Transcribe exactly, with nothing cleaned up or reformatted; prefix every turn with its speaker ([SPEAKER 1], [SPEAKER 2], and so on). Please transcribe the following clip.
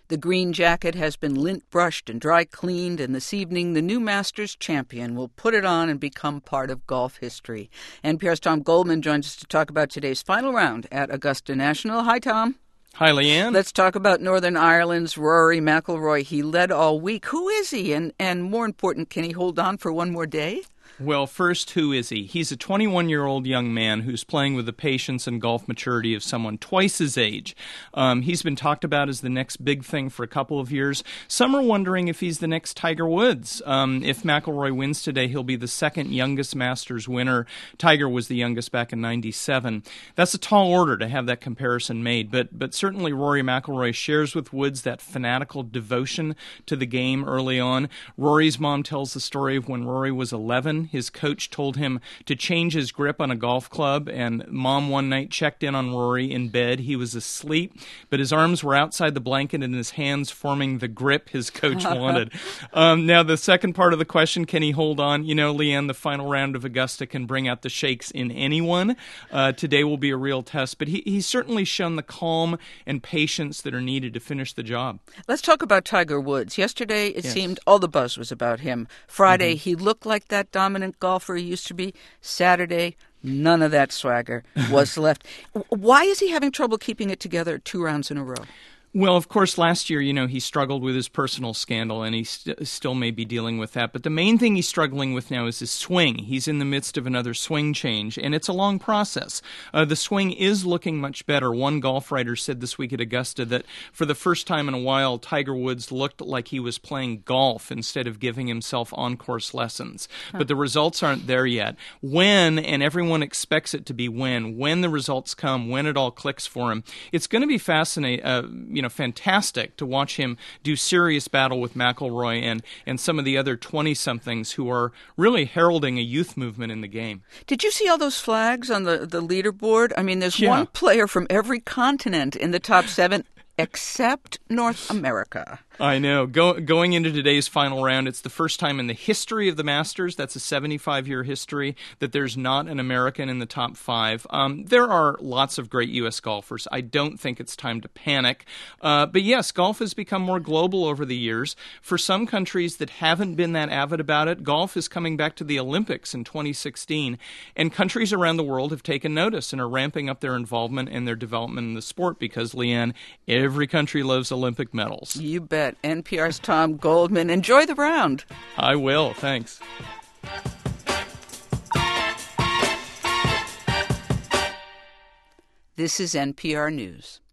[SPEAKER 1] The green jacket has been lint brushed and dry cleaned, and this evening the new Masters champion will put it on and become part of golf history. N P R's Tom Goldman joins us to talk about today's final round at Augusta National. Hi, Tom.
[SPEAKER 2] Hi, Leanne.
[SPEAKER 1] Let's talk about Northern Ireland's Rory McIlroy. He led all week. Who is he? And, and more important, can he hold on for one more day?
[SPEAKER 2] Well, first, who is he? He's a twenty-one-year-old young man who's playing with the patience and golf maturity of someone twice his age. Um, he's been talked about as the next big thing for a couple of years. Some are wondering if he's the next Tiger Woods. Um, if McIlroy wins today, he'll be the second youngest Masters winner. Tiger was the youngest back in ninety-seven. That's a tall order to have that comparison made, but but certainly Rory McIlroy shares with Woods that fanatical devotion to the game early on. Rory's mom tells the story of when Rory was eleven. His coach told him to change his grip on a golf club, and Mom one night checked in on Rory in bed. He was asleep, but his arms were outside the blanket and his hands forming the grip his coach wanted. Um, now, the second part of the question, can he hold on? You know, Leanne, the final round of Augusta can bring out the shakes in anyone. Uh, today will be a real test, but he, he's certainly shown the calm and patience that are needed to finish the job.
[SPEAKER 1] Let's talk about Tiger Woods. Yesterday, it
[SPEAKER 2] yes.
[SPEAKER 1] seemed all the buzz was about him. Friday,
[SPEAKER 2] Mm-hmm.
[SPEAKER 1] he looked like that dominant golfer he used to be. Saturday, none of that swagger was left. Why is he having trouble keeping it together two rounds in a row?
[SPEAKER 2] Well, of course, last year, you know, he struggled with his personal scandal, and he st- still may be dealing with that. But the main thing he's struggling with now is his swing. He's in the midst of another swing change, and it's a long process. Uh, the swing is looking much better. One golf writer said this week at Augusta that for the first time in a while, Tiger Woods looked like he was playing golf instead of giving himself on-course lessons. Huh. But the results aren't there yet. When, and everyone expects it to be when, when the results come, when it all clicks for him, it's going to be fascinating. Uh, you know, fantastic to watch him do serious battle with McIlroy and, and some of the other twenty-somethings who are really heralding a youth movement in the game.
[SPEAKER 1] Did you see all those flags on the, the leaderboard? I mean, there's
[SPEAKER 2] yeah.
[SPEAKER 1] one player from every continent in the top seven except North America.
[SPEAKER 2] I know. Go, going into today's final round, it's the first time in the history of the Masters, that's a seventy-five-year history, that there's not an American in the top five. Um, there are lots of great U S golfers. I don't think it's time to panic. Uh, but yes, golf has become more global over the years. For some countries that haven't been that avid about it, golf is coming back to the Olympics in twenty sixteen, and countries around the world have taken notice and are ramping up their involvement and their development in the sport because, Leanne, every country loves Olympic medals.
[SPEAKER 1] You bet. N P R's Tom Goldman. Enjoy the round.
[SPEAKER 2] I will. Thanks.
[SPEAKER 1] This is N P R News.